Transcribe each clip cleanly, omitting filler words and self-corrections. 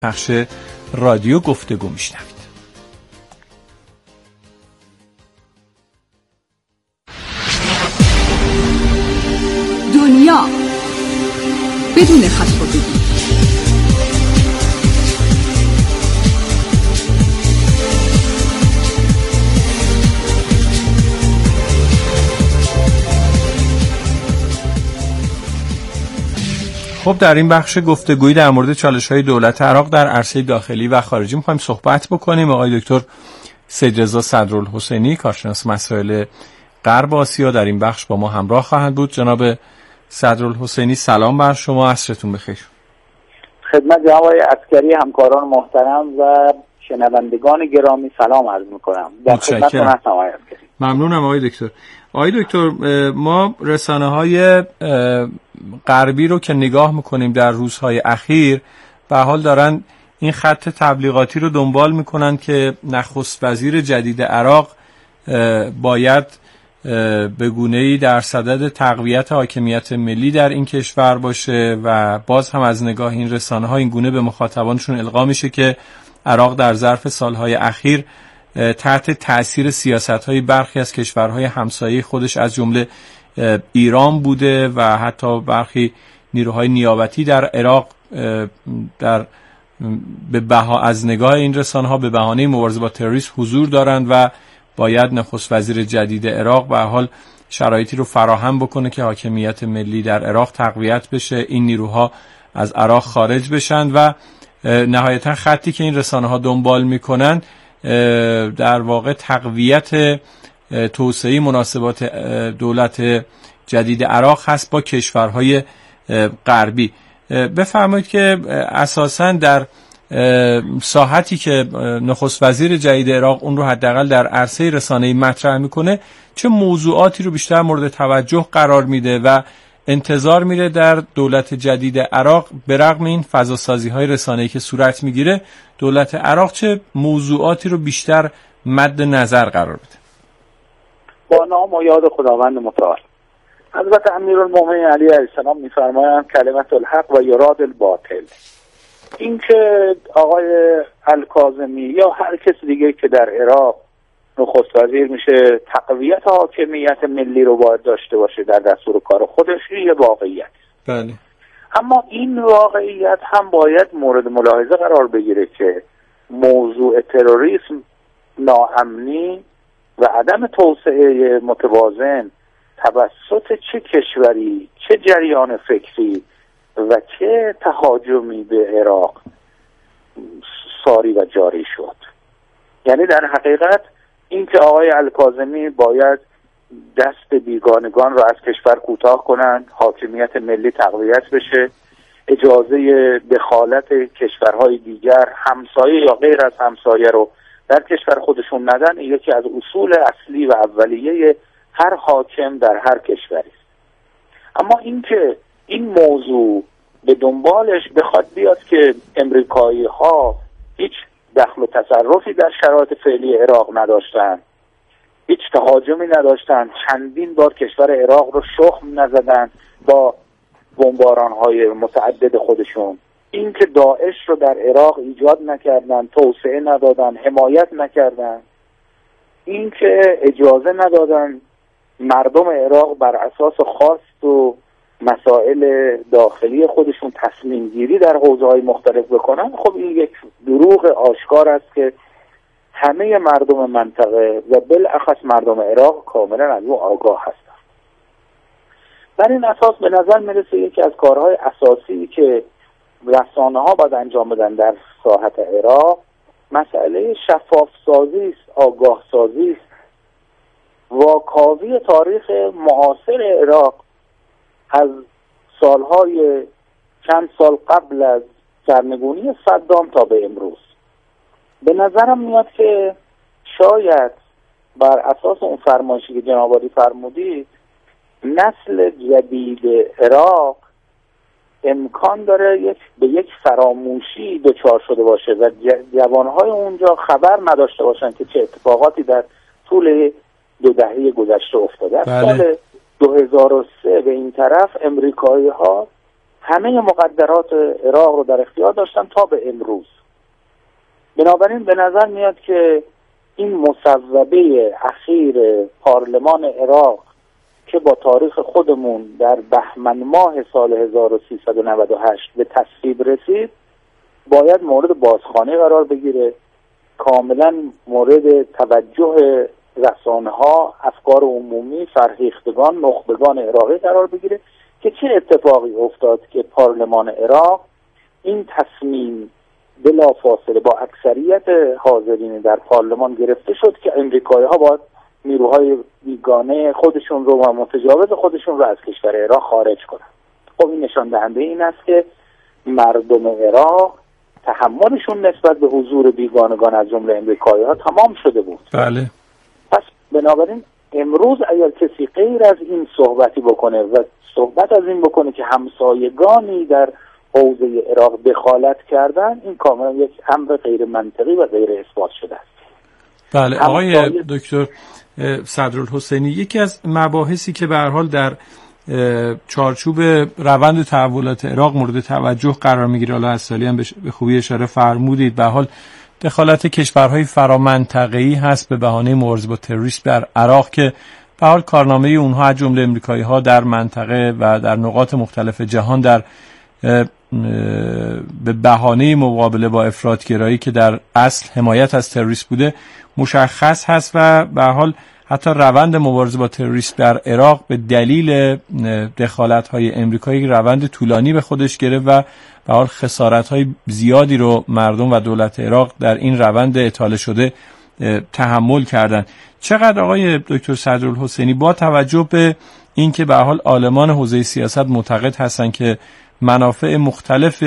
بخش رادیو گفتگو میشنوید. دنیا بدون خط‌وخطی. خب در این بخش گفتگویی در مورد چالش‌های دولت عراق در عرصه داخلی و خارجی می‌خوایم صحبت بکنیم. آقای دکتر سیدرضا صدرالحسینی، کارشناس مسائل غرب آسیا، در این بخش با ما همراه خواهند بود. جناب صدرالحسینی سلام بر شما، عصرتون بخیر. خدمت جناب عسکری، همکاران محترم و شنوندگان گرامی سلام عرض می‌کنم. در خدمتتون هستم آقای عسکری. ممنونم آقای دکتر. آقای دکتر، ما رسانه‌های غربی رو که نگاه میکنیم در روزهای اخیر به حال دارن این خط تبلیغاتی رو دنبال میکنن که نخست وزیر جدید عراق باید به گونه‌ای در صدد تقویت حاکمیت ملی در این کشور باشه و باز هم از نگاه این رسانه‌ها این گونه به مخاطبانشون القا میشه که عراق در ظرف سالهای اخیر تحت تأثیر سیاست‌های برخی از کشورهای همسایه خودش از جمله ایران بوده و حتی برخی نیروهای نیابتی در عراق از نگاه این رسانه‌ها به بهانه مبارزه با تروریسم حضور دارند و باید نخست وزیر جدید عراق به حال شرایطی رو فراهم بکنه که حاکمیت ملی در عراق تقویت بشه، این نیروها از عراق خارج بشن و نهایتا خطی که این رسانه‌ها دنبال میکنن در واقع تقویت توسعه مناسبات دولت جدید عراق هست با کشورهای غربی. بفرمایید که اساساً در ساحتی که نخست وزیر جدید عراق اون رو حداقل در عرصه رسانه‌ای مطرح میکنه چه موضوعاتی رو بیشتر مورد توجه قرار میده و انتظار میره در دولت جدید عراق به رغم این فضاسازی‌های رسانه‌ای که صورت میگیره دولت عراق چه موضوعاتی رو بیشتر مد نظر قرار بده؟ با نام و یاد خداوند متعال. حضرت امیرالمومنین علی علیه السلام می‌فرمایند کلمت الحق و یراد الباطل. این که آقای الکاظمی یا هر کس دیگه که در عراق نخست وزیر میشه تقویت حاکمیت ملی رو باید داشته باشه در دستور کار خودش، یه واقعیت. بله. اما این واقعیت هم باید مورد ملاحظه قرار بگیره که موضوع تروریسم، ناامنی و عدم توسعه متوازن توسط چه کشوری، چه جریان فکری و چه تهاجمی به عراق ساری و جاری شد. یعنی در حقیقت این که آقای الکاظمی باید دست بیگانگان را از کشور کوتاه کنند، حاکمیت ملی تقویت بشه، اجازه دخالت کشورهای دیگر همسایه یا غیر از همسایه رو در کشور خودشون ندن، یکی از اصول اصلی و اولیه هر حاکم در هر کشوری است. اما این که این موضوع به دنبالش بخواد بیاد که امریکایی ها هیچ دخل و تصرفی در شرایط فعلی عراق نداشتن، هیچ تهاجمی نداشتن، چندین بار کشور عراق رو شخم نزدن با بمباران‌های متعدد خودشون، این که داعش رو در عراق ایجاد نکردن، توسعه ندادن، حمایت نکردن، این که اجازه ندادن مردم عراق بر اساس خواست و مسائل داخلی خودشون تصمیم گیری در حوزه‌های مختلف بکنن، خب این یک دروغ آشکار است که همه مردم منطقه و بالاخص مردم عراق کاملا از او آگاه هستند. بر این اساس به نظر میرسه یکی از کارهای اساسی که رسانه‌ها باید انجام بدن در ساحت عراق مسئله شفاف سازی است، آگاه سازی است. واکاوی تاریخ معاصر عراق از سالهای چند سال قبل از سرنگونی صدام تا به امروز به نظرم میاد که شاید بر اساس اون فرمایشی که جناب عالی فرمودید نسل جدید عراق امکان داره به یک فراموشی دچار شده باشه و جوانهای اونجا خبر نداشته باشن که چه اتفاقاتی در طول 2 دهه گذشته افتاده. از سال 2003 به این طرف امریکایی ها همه مقدرات عراق رو در اختیار داشتن تا به امروز. بنابراین به نظر میاد که این مصوبه اخیر پارلمان عراق که با تاریخ خودمون در بهمن ماه سال 1398 به تصویب رسید باید مورد بازخوانی قرار بگیره، کاملا مورد توجه رسانه‌ها، افکار عمومی، فرهیختگان، نخبگان عراقی قرار بگیره که چه اتفاقی افتاد که پارلمان عراق این تصمیم بلافاصله با اکثریت حاضرین در پارلمان گرفته شد که امریکایی‌ها باید نیروهای بیگانه خودشون رو و متجاوز خودشون رو از کشور عراق خارج کنن. خب این نشان دهنده این است که مردم عراق تحملشون نسبت به حضور بیگانگان از جمله امریکایی‌ها تمام شده بود. بله. پس بنابراین امروز اگر کسی غیر از این صحبتی بکنه و صحبت از این بکنه که همسایگانی در حوزه عراق دخالت کردن، این کاملا یک امر غیر منطقی و غیر اثبات شده است. بله آقای دکتر صدرالحسینی، یکی از مباحثی که به هر حال در چارچوب روند تحولات عراق مورد توجه قرار میگیره، حالا از سالی هم به خوبی اشاره فرمودید، به حال دخالت کشورهای فرامنطقه‌ای هست به بهانه مبارزه با تروریسم در عراق که به حال کارنامه اونها از جمله امریکایی‌ها در منطقه و در نقاط مختلف جهان در به بهانه مقابله با افراطگرایی که در اصل حمایت از تروریسم بوده مشخص هست و به حال حتی روند مبارزه با تروریسم در عراق به دلیل دخالت‌های امریکایی روند طولانی به خودش گرفت و به حال خسارت‌های زیادی رو مردم و دولت عراق در این روند اطاله شده تحمل کردند. چقدر آقای دکتر صدرالحسینی با توجه به اینکه به حال عالمان حوزه سیاست معتقد هستند که منافع مختلف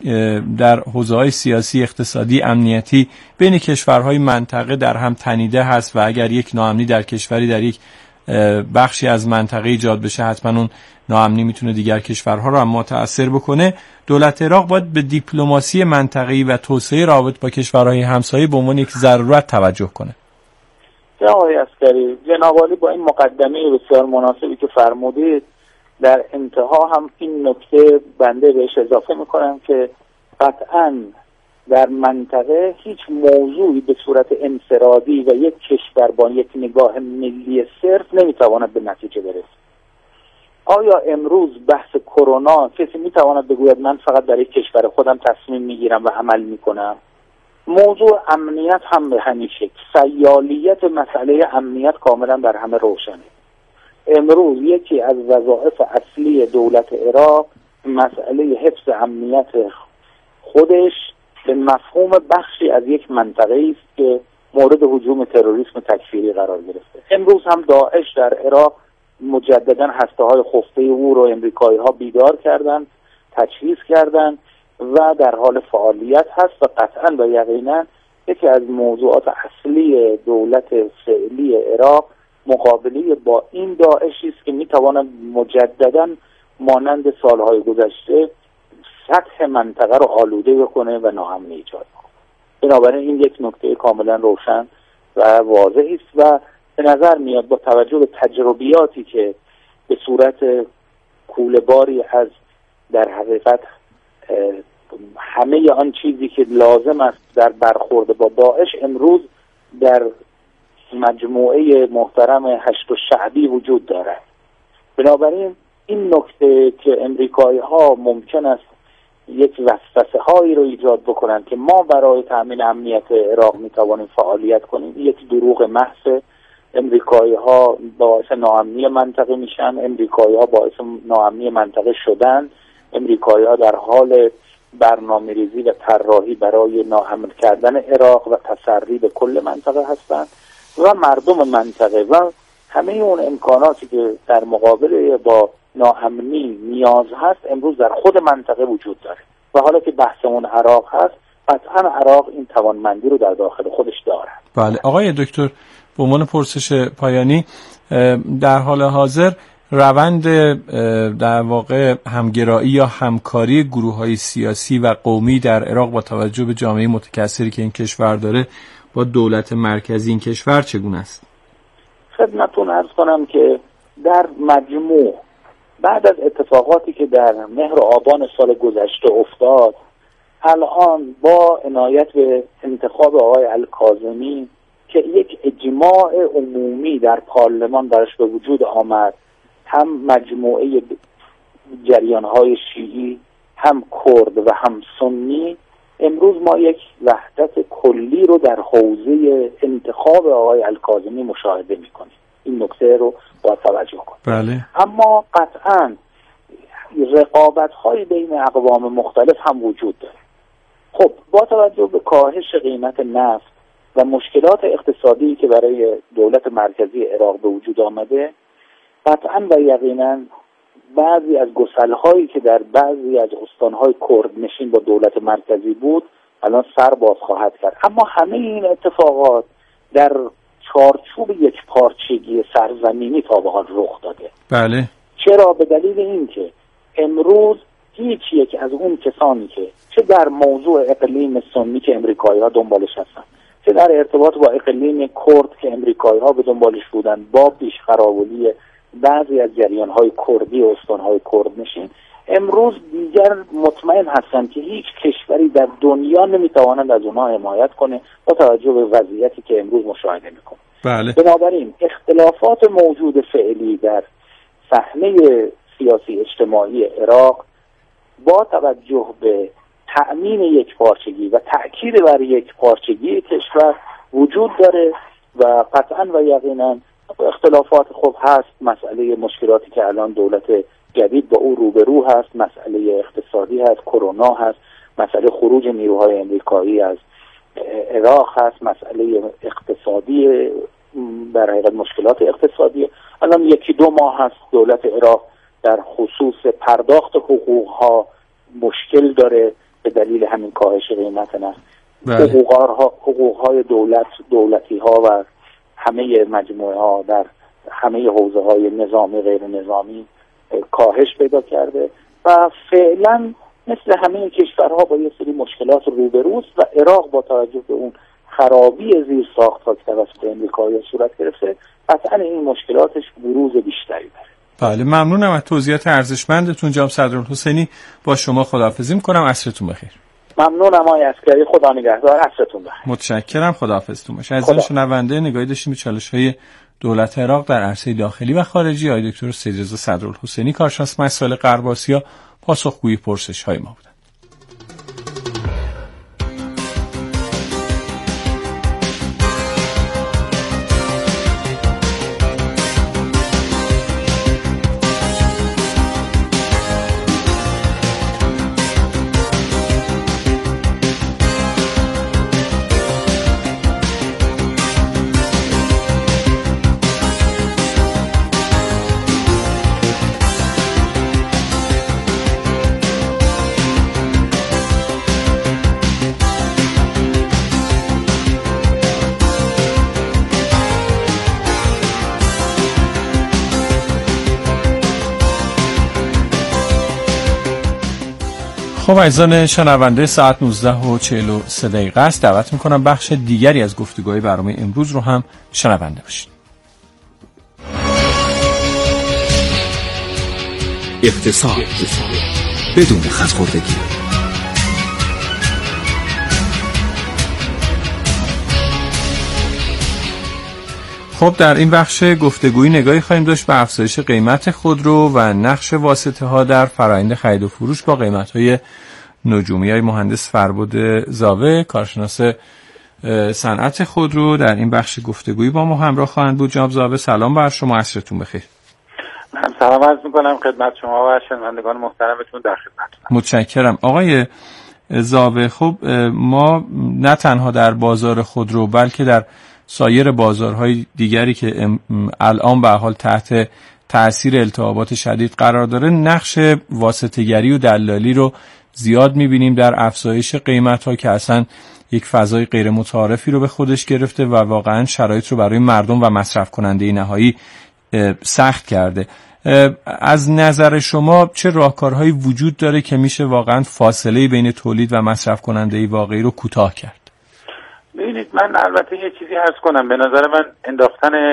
در حوزه‌های سیاسی، اقتصادی، امنیتی بین کشورهای منطقه در هم تنیده هست و اگر یک ناامنی در کشوری در یک بخشی از منطقه ایجاد بشه حتما اون ناامنی میتونه دیگر کشورها رو هم متأثر بکنه، دولت عراق باید به دیپلماسی منطقه‌ای و توسعه روابط با کشورهای همسایه به عنوان یک ضرورت توجه کنه. آقای عسکری، جناب عالی با این مقدمه بسیار مناسبی که فرمودید در انتها هم این نکته بنده بهش اضافه میکنم که قطعاً در منطقه هیچ موضوعی به صورت انفرادی و یک کشور با یک نگاه ملی صرف نمیتواند به نتیجه برسه. آیا امروز بحث کرونا کسی میتواند بگوید من فقط در یک کشور خودم تصمیم میگیرم و عمل میکنم؟ موضوع امنیت هم به همین شکل، سیالیت مسئله امنیت کاملا در همه روشنه. امروز یکی از وظایف اصلی دولت عراق مسئله حفظ امنیت خودش به مفهوم بخشی از یک منطقه است که مورد هجوم تروریسم تکفیری قرار گرفته. امروز هم داعش در عراق مجددا هسته‌های خفته او رو امریکایی‌ها بیدار کردند، تجهیز کردند و در حال فعالیت هست و قطعاً و یقیناً یکی از موضوعات اصلی دولت فعلی عراق مقابله با این داعشی است که میتواند مجددا مانند سالهای گذشته سطح منطقه رو آلوده بکنه و ناامنی ایجاد کنه. بنابراین این یک نکته کاملا روشن و واضحی است و به نظر میاد با توجه به تجربیاتی که به صورت کوله‌باری از در حقیقت همه آن چیزی که لازم است در برخورد با داعش امروز در مجموعه محترم هشت شعبی وجود دارد. بنابراین این نکته که امریکایی‌ها ممکن است یک وسوسه هایی رو ایجاد بکنن که ما برای تأمین امنیت عراق میتوانیم فعالیت کنیم، یک دروغ محض. امریکایی‌ها باعث ناامنی منطقه میشن، امریکایی‌ها باعث ناامنی منطقه شدن، امریکایی‌ها در حال برنامه‌ریزی و طراحی برای ناامن کردن عراق و تسری به کل منطقه هستند و مردم منطقه و همه اون امکاناتی که در مقابله با ناامنی نیاز هست امروز در خود منطقه وجود داره و حالا که بحثمون عراق هست قطعا عراق این توانمندی رو در داخل خودش داره. بله آقای دکتر، به عنوان پرسش پایانی، در حال حاضر روند در واقع همگرایی یا همکاری گروه‌های سیاسی و قومی در عراق با توجه به جامعه متکثری که این کشور داره با دولت مرکزی این کشور چگونه است؟ خدمتتون عرض کنم که در مجموع بعد از اتفاقاتی که در مهر و آبان سال گذشته افتاد، الان با عنایت به انتخاب آقای الکاظمی که یک اجماع عمومی در پارلمان برش به وجود آمد، هم مجموعه جریان‌های شیعی، هم کرد و هم سنی، امروز ما یک وحدت کلی رو در حوزه انتخاب آقای الکاظمی مشاهده می‌کنیم. این نکته رو باید توجه کنیم. بله. اما قطعاً رقابت‌های بین اقوام مختلف هم وجود داره. خب با توجه به کاهش قیمت نفت و مشکلات اقتصادی که برای دولت مرکزی عراق به وجود آمده، قطعاً و یقیناً بعضی از گسل‌هایی که در بعضی از استان‌های کردنشین با دولت مرکزی بود الان سر باز خواهد کرد. اما همه این اتفاقات در چارچوب یک پارچگی سرزمینی تا به حال رخ داده. بله. چرا؟ به دلیل اینکه امروز هیچ یک از اون کسانی که چه در موضوع اقلیم سنی که امریکایی‌ها دنبالش هستن، چه در ارتباط با اقلیم کرد که امریکایی‌ها به دنبالش بودن، با پیشخراولی بعضی از جریان‌های کردی و استان‌های کردنشین، امروز دیگر مطمئن هستند که هیچ کشوری در دنیا نمیتواند از اونها حمایت کنه با توجه به وضعیتی که امروز مشاهده میکنه. بله. بنابراین اختلافات موجود فعلی در صحنه سیاسی اجتماعی عراق با توجه به تأمین یک پارچگی و تأکید بر یک پارچگی کشور وجود داره و قطعا و یقینا اختلافات خوب هست. مسئله مشکلاتی که الان دولت جدید با او روبرو هست، مسئله اقتصادی هست، کرونا هست، مسئله خروج نیروهای امریکایی از عراق هست، مسئله اقتصادی، در حقیقت مشکلات اقتصادی. الان 1-2 ماه هست دولت عراق در خصوص پرداخت حقوقها مشکل داره به دلیل همین کاهش قیمت نفت. حقوقهای دولتی ها و همه مجموعه ها در همه حوزه های نظامی غیر نظامی کاهش پیدا کرده و فعلا مثل همه کشورها با یه سری مشکلات روبروست و عراق با توجه به اون خرابی زیر ساخت‌ها که توسط امریکایی صورت گرفته قطعا این مشکلاتش بروز بیشتری داره. بله، ممنونم از توضیحات ارزشمندتون جناب صدرالحسینی. با شما خداحافظی می‌کنم. عصرتون بخیر. ممنونم آقای عسکری، خدا نگهدار. عصرتون بخیر. متشکرم. خداحافظتون باشه. عزیزان شنونده، نگاهی داشتیم به چالش‌های دولت عراق در عرصه داخلی و خارجی. آقای دکتر سیدرضا صدرالحسینی، کارشناس مسائل غرب آسیا، پاسخگوی پرسش‌های ما بودند. خب عزیزان شنونده، ساعت 19:43 است. دعوت میکنم بخش دیگری از گفتگوهای برنامه امروز رو هم شنونده باشید. اقتصاد بدون خودخوردگی. خب در این بخش گفتگویی نگاهی خواهیم داشت به افزایش قیمت خودرو و نقش واسطه ها در فرآیند خرید و فروش با قیمت های نجومی. های مهندس فربد زاوه، کارشناس صنعت خودرو، در این بخش گفتگویی با ما همراه خواهند بود. جناب زاوه سلام بر شما، عصرتون بخیر. من سلام عرض میکنم خدمت شما و شنوندگان محترمتون در خدمتتونم. متشکرم. آقای زاوه، خب ما نه تنها در بازار خودرو بلکه در سایر بازارهای دیگری که الان به حال تحت تأثیر التهابات شدید قرار داره، نقش واسطه‌گری و دلالی رو زیاد می‌بینیم در افزایش قیمت‌ها که اصلا یک فضای غیر متعارفی رو به خودش گرفته و واقعاً شرایط رو برای مردم و مصرف کننده نهایی سخت کرده. از نظر شما چه راهکارهایی وجود داره که میشه واقعاً فاصله بین تولید و مصرف کننده واقعی رو کوتاه کرد؟ ببینید، من البته یه چیزی عرض کنم. به نظر من انداختن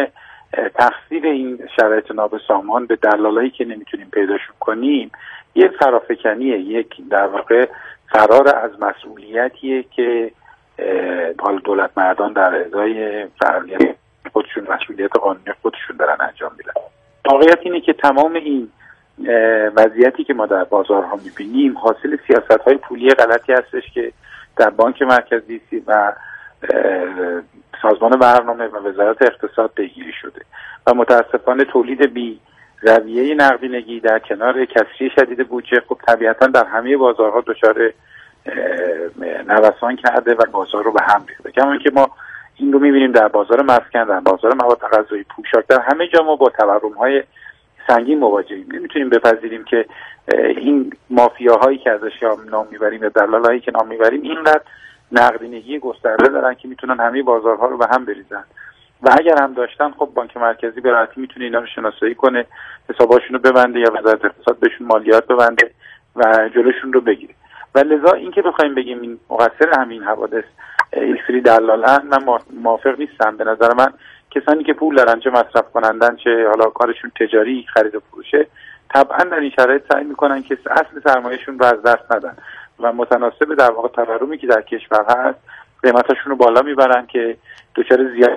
تقصیر این شرایط نابسامان به دلالایی که نمیتونیم پیداشون کنیم یه فرافکنیه، یک در واقع فرار از مسئولیتیه که دولت مردان در ازای فعالیت خودشون مسئولیت قانونی خودشون دارن انجام میدن. واقعیت اینه که تمام این وضعیتی که ما در بازارها میبینیم حاصل سیاست‌های پولی غلطی هستش که در بانک مرکزی و سازمان برنامه و وزارت اقتصاد پیگیری شده و متاسفانه تولید بی رویه نقدینگی در کنار کسری شدید بودجه خب طبیعتا در همه بازارها دچار نوسان کرده و بازار رو به هم ریخته. کما اینکه ما این رو می‌بینیم در بازار مسکن، در بازار مواد غذایی، پوشاک، در همه جا ما با تورم‌های سنگین مواجهیم. نمیتونیم بپذیریم که این مافیاهایی که ازش نام میبریم یا دلالایی که نام میبریم اینقدر نقدینگی گسترده دارن که میتونن همه بازارها رو به هم بریزن و اگر هم داشتن خب بانک مرکزی به راحتی میتونه اینا رو شناسایی کنه، حساباشون رو ببنده یا وزارت اقتصاد بهشون مالیات ببنده و جلوشون رو بگیره. و لذا اینکه بخوایم بگیم این مقصر همین حوادث یک سری دلالن، من موافق نیستم. به نظر من کسانی که پول دارن، چه مصرف کنندن چه حالا کارشون تجاری خرید و فروشه، طبعا در این شرایط سعی میکنن که اصل سرمایه‌شون رو از دست ندن و متناسب در واقع تورمی که در کشور هست قیمتاشون رو بالا میبرن که دچار زیاد.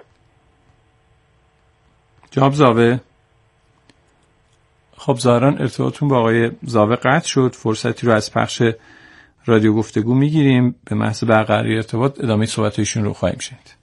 جناب زاوه، خب ظاهراً ارتباطتون با آقای زاوه قطع شد. فرصتی رو از پخش رادیو گفتگو میگیریم. به محض برقراری ارتباط ادامه صحبت ایشون رو خواهیم شنید.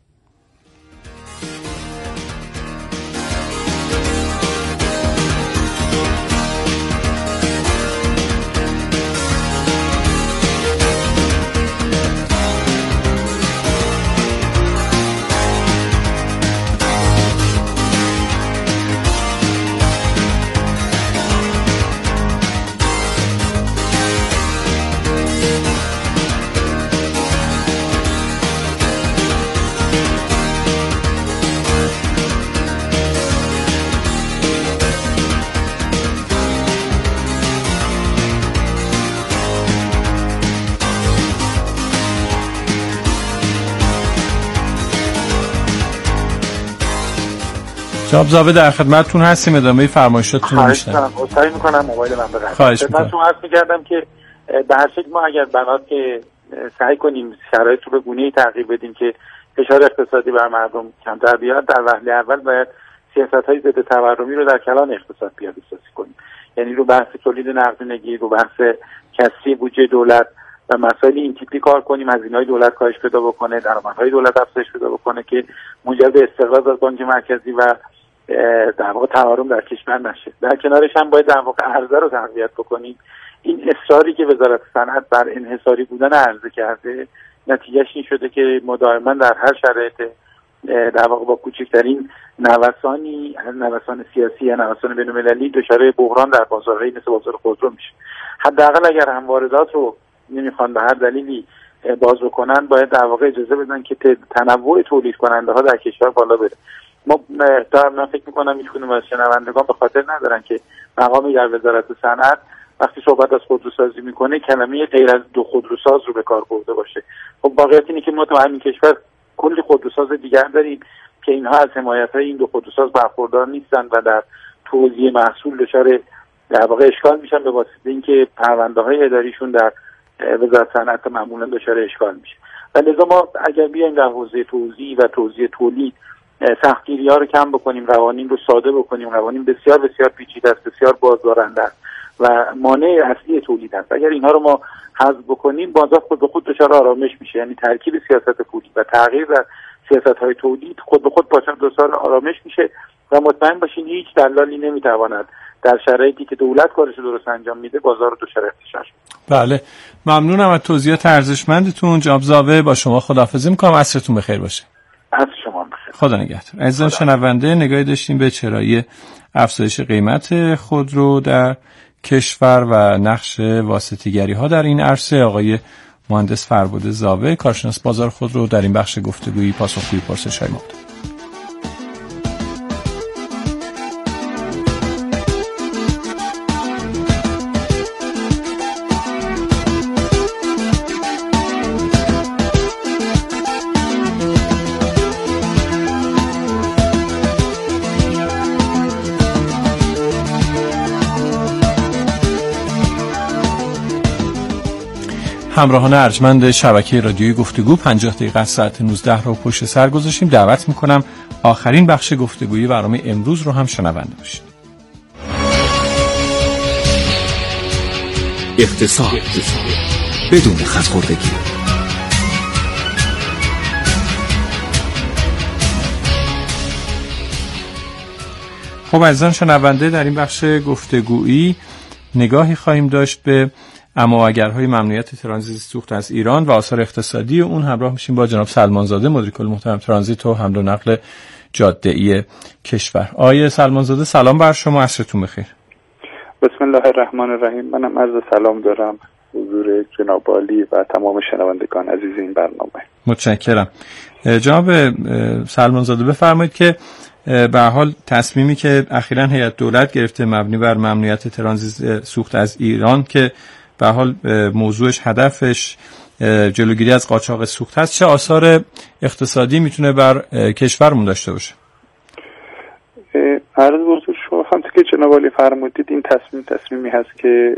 جناب زاوه در خدمتتون هستیم، ادامه فرمایشاتتون رو میشنویم. خواهش می‌کنم موبایل من بغل. خواهش می‌کنم. من عرض می‌کردم که به هر شکل ما اگر بنات که سعی کنیم شرایط رو به گونه‌ای تغییر بدیم که فشار اقتصادی بر مردم کمتر بیاد، در وهله اول باید سیاست‌های ضد تورمی رو در کلان اقتصاد پیاده سازی کنیم. یعنی رو بحث تولید نقدینگی، رو بحث کسری بودجه دولت و مسائل این تیپی کار کنیم، هزینه‌های دولت کاهش پیدا بکنه، درآمدهای دولت افزایش پیدا بکنه که منجر به استقلال از بانک مرکزی و در واقع تورم در کشور نشه. در کنارش هم باید در واقع عرضه رو تقویت بکنیم. این اصراری که وزارت صنعت بر انحصاری بودن عرضه کرده نتیجهش این شده که ما دائما در هر شرایط در واقع با کوچکترین نوسانی، نوسان سیاسی یا نوسان بین‌المللی دچار بحران در بازارهای مثل بازار خودرو میشه. حداقل اگر هم واردات رو نمیخوان به هر دلیلی باز بکنن، باید در واقع اجازه بدن که تنوع تولید کننده ها در کشور بالا بره. من فکر میکنم هیچ کدوم از شنوندگان به خاطر ندارن که مقامی در وزارت صنعت وقتی صحبت از خودروسازی میکنه کلمه غیر از دو خودروساز رو به کار برده باشه. خب واقعیت اینه که ما تو همین کشور کلی خودروساز دیگر داریم که اینها از حمایت‌های این دو خودروساز برخوردار نیستن و در توزیع محصول دچار در واقع اشکال میشن به واسطه اینکه پرونده‌های اداریشون در وزارت صنعت معمولا دچار اشکال میشه. و لذا ما اگر بیایم در حوزه توزیع و توزیع تولید سختگیری‌ها رو کم بکنیم، قوانین رو ساده بکنیم، قوانین بسیار بسیار پیچیده است، بسیار بازدارنده است و مانع اصلی تولید است. اگر اینها رو ما حذف بکنیم، بازار خود به خود دچار آرامش میشه. یعنی ترکیب سیاست پولی و تغییر در سیاست‌های تولید خود به خود دچار آرامش میشه و مطمئن باشین هیچ دلالی نمیتواند در شرایطی که دولت کارش رو درست انجام میده بازار رو دچار اختشاش کنه. بله، ممنونم از توضیحات ارزشمندتون. جناب زاوه، با شما خداحافظی می‌کنم. عصرتون بخیر باشه. از شما بخیر. خدا نگهدار. عزیزان شنونده، نگاهی داشتیم به چرایی افزایش قیمت خودرو در کشور و نقش واسطه‌گری‌ها در این عرصه. آقای مهندس فربد زاوه، کارشناس بازار خودرو، در این بخش گفتگویی پاسخگوی پرسش‌های ما بود. همراهان ارجمند شبکه رادیویی گفتگو 50 دقیقه از ساعت 19 رو پشت سر گذاشتیم. دعوت میکنم آخرین بخش گفتگویی برنامه امروز رو هم شنونده باشید. اقتصاد بدون خط‌خوردگی. خب عزیزان شنونده، در این بخش گفتگویی نگاهی خواهیم داشت به اما و اگرهای ممنوعیت ترانزیت سوخت از ایران و آثار اقتصادی اون. همراه میشیم با جناب سلمانزاده، مدیر کل محترم ترانزیت و حمل و نقل جاده‌ای کشور. آقای سلمانزاده سلام بر شما، عصرتون بخیر. بسم الله الرحمن الرحیم. منم عرض سلام دارم حضور جناب عالی و تمام شنوندگان عزیز این برنامه. متشکرم. جناب سلمانزاده بفرمایید که به حال تصمیمی که اخیراً هیئت دولت گرفته مبنی بر ممنوعیت ترانزیت سوخت از ایران که به حال موضوعش هدفش جلوگیری از قاچاق سوخت هست، چه آثار اقتصادی میتونه بر کشورمون داشته باشه؟ عرض بزرگ شما همونطور که جناب عالی فرمودید، این تصمیمی هست که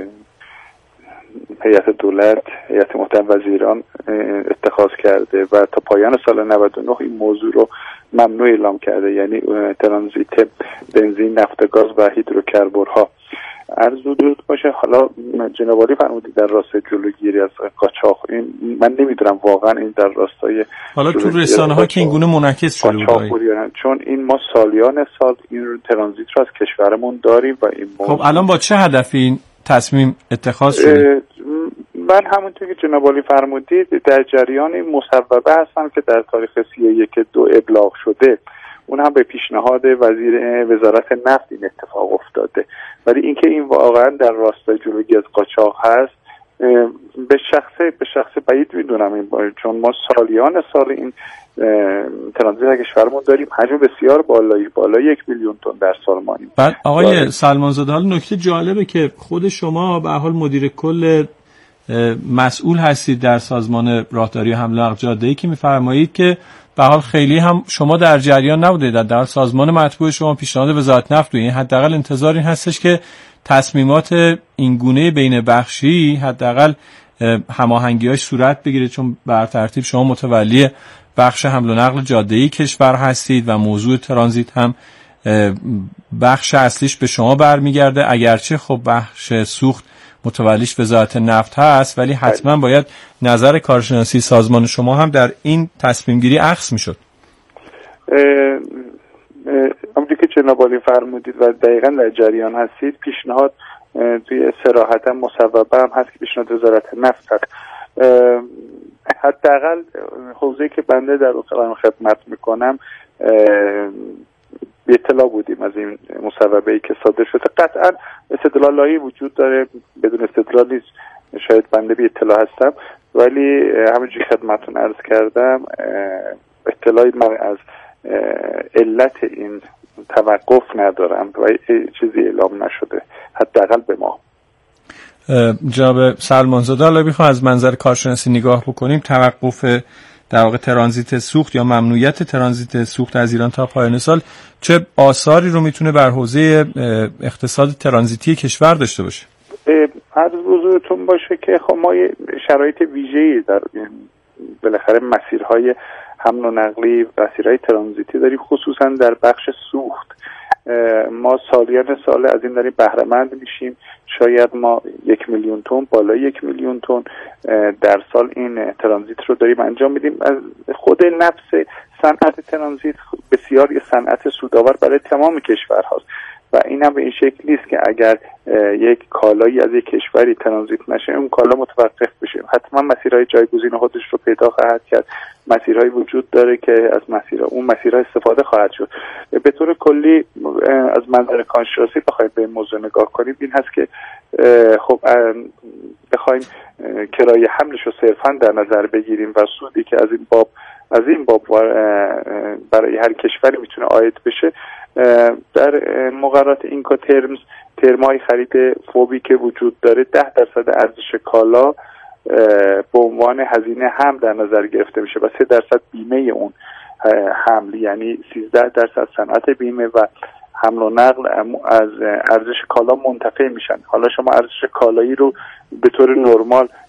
هیئت دولت، هیئت محترم وزیران اتخاذ کرده و تا پایان سال 99 این موضوع رو ممنوع اعلام کرده، یعنی ترانزیت بنزین، نفت گاز و هیدروکربن‌ها. عرض حضور باشه حالا جناب عالی فرمودید در راستای جلوگیری از قاچاق، این من نمیدونم واقعا این در راستای حالا تو رسانه‌ها که این گونه منعکس شده بود، چون این ما سالیان سال این ترانزیت رو از کشورمون داریم و این خب الان با چه هدفی این تصمیم اتخاذ شده؟ من همونطور که جناب عالی فرمودید در جریان این مصوبه هستم که در تاریخ 31/2 ابلاغ شده، اون هم به پیشنهاد وزارت نفت این اتفاق افتاده. ولی اینکه این واقعا در راستای جلوگیری از قاچاق هست به شخص بعید میدونم این چون ما سالیان سال این ترانزیت در کشورمون داریم، حجم بسیار بالای 1 میلیون تن در سال مانیم. بعد آقای سلمانزاده، حالا نکته جالبه که خود شما به حال مدیر کل مسئول هستید در سازمان راهداری و حمل و نقل جاده‌ای که می‌فرمایید که به حال خیلی هم شما در جریان نبودید، در سازمان مطبوع شما پیشنهاد وزارت نفت بود، این حداقل انتظار این هستش که تصمیمات این گونه بین بخشی حداقل هماهنگی‌هاش صورت بگیره، چون بر ترتیب شما متولی بخش حمل و نقل جاده‌ای کشور هستید و موضوع ترانزیت هم بخش اصلیش به شما برمیگرده، اگرچه خب بخش سوخت متولیش وزارت نفت هست، ولی حتما باید نظر کارشناسی سازمان شما هم در این تصمیم گیری اخذ میشد. همونجوری که جناب عالی فرمودید و دقیقاً در جریان هستید، پیشنهاد توی صراحتا مصوبه هم هست که پیشنهاد وزارت نفت هست. حداقل حوزه‌ای که بنده در اون خدمت میکنم به اطلاع بودیم از این مصوبه‌ای که صادر شده. قطعاً استدلالایی وجود داره، بدون استدلالی شاید بنده به اطلاع هستم، ولی همونجوری خدمتتون عرض کردم اطلاعی من از علت این توقف ندارم و چیزی اعلام نشده، حداقل به ما. جناب سلمانزاده، حالا بخوام از منظر کارشناسی نگاه بکنیم، توقف در واقع ترانزیت سوخت یا ممنوعیت ترانزیت سوخت از ایران تا پایان سال چه آثاری رو میتونه بر حوزه اقتصاد ترانزیتی کشور داشته باشه؟ عرض حضورتون باشه که خب ما شرایط ویژه‌ای در بالاخره مسیرهای حمل و نقلی، مسیرهای ترانزیتی داریم، خصوصا در بخش سوخت. ما سالیان سال از این داریم بهره مند میشیم. شاید ما 1 میلیون تن، بالای 1 میلیون تن در سال این ترانزیت رو داریم انجام میدیم. از خود نفس صنعت ترانزیت بسیار یه صنعت سودآور برای تمام کشورهاست و این هم به این شکل نیست که اگر یک کالایی از یک کشوری ترانزیت نشه اون کالا متوقف بشه. حتما مسیرهای جایگزین خودش رو پیدا خواهد کرد. مسیرهایی وجود داره که از اون مسیرها استفاده خواهد شد. به طور کلی از منظر کارشناسی بخوایم به این موضوع نگاه کنیم، این هست که خب بخوایم کرایه حملش رو صرفا در نظر بگیریم و سودی که از این باب برای هر کشوری میتونه عاید بشه، در مقررات اینکوترمز ترمای خرید فوبی که وجود داره 10% ارزش کالا به عنوان هزینه حمل در نظر گرفته میشه و 3% بیمه اون حمل، یعنی 13% صنعت بیمه و حمل و نقل از ارزش کالا منتفع میشن. حالا شما ارزش کالایی رو به طور نرمال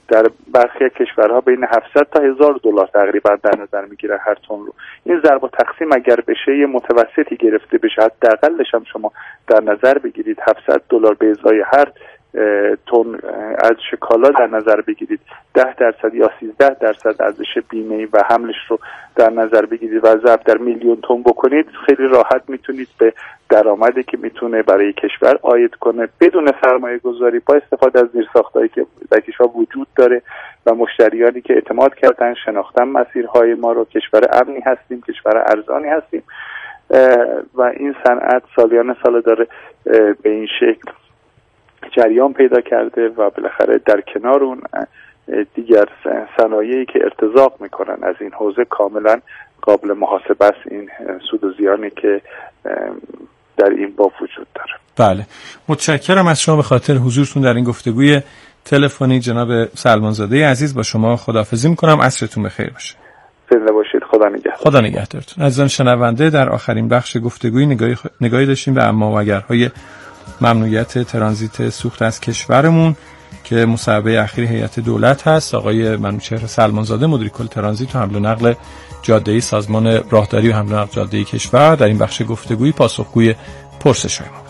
در برخی کشورها بین 700 تا 1000 دلار تقریبا در نظر میگیرن هر تن رو. این ضرب و تقسیم اگر بشه یه متوسطی گرفته بشه، حداقلش هم شما در نظر بگیرید 700 دلار به ازای هر تن ارزش کالا در نظر بگیرید، 10% یا 13% ارزش بیمه و حملش رو در نظر بگیرید و ضرب در میلیون تن بکنید، خیلی راحت میتونید به درآمدی که میتونه برای کشور عاید کنه بدون سرمایه گذاری، با استفاده از زیرساختایی که در کشور وجود داره و مشتریانی که اعتماد کردن، شناختن مسیرهای ما رو، کشور امنی هستیم، کشور ارزانی هستیم و این صنعت سالیان سال داره به این شکل جریان پیدا کرده و بالاخره در کنار اون دیگر صنایعی که ارتزاق میکنن از این حوزه کاملا قابل محاسبه است این سود و زیانی که در این باب وجود داره. بله، متشکرم از شما به خاطر حضورتون در این گفتگوی تلفنی. جناب سلمانزاده عزیز، با شما خداحافظی میکنم. عصرتون بخیر باشه. زنده باشید. خدا نگهدار. خدا نگهدارتون. عزیزان شنونده، در آخرین بخش گفتگوی نگاهی داشتیم به اما و اگرهای ممنوعیت ترانزیت سوخت از کشورمون که مصوبه اخیر هیئت دولت هست. آقای منوچهر سلمانزاده، مدیر کل ترانزیت و حمل و نقل جاده‌ای سازمان راهداری و حمل و نقل جاده‌ای کشور، در این بخش گفتگویی پاسخگوی پرسش‌های ما.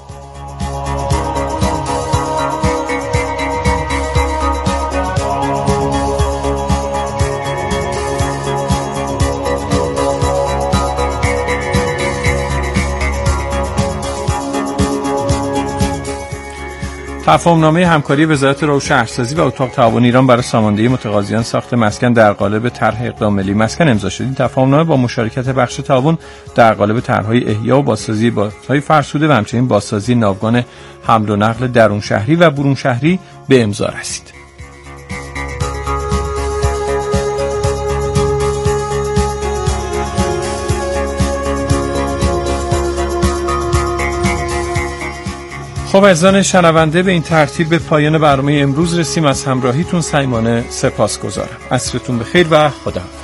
تفاهم‌نامه همکاری وزارت راه و شهرسازی و اتاق تعاون ایران برای ساماندهی متقاضیان ساخت مسکن در قالب طرح اقدام ملی مسکن امضا شد. این تفاهم‌نامه با مشارکت بخش تعاون در قالب طرح‌های احیا و بازسازی بازهای فرسوده و همچنین بازسازی ناوگان حمل و نقل درون شهری و برون شهری به امضا رسید. خب عزیزان شنونده، به این ترتیب به پایان برنامه امروز رسیم. از همراهیتون صمیمانه سپاسگزارم. عصرتون بخیر و خدا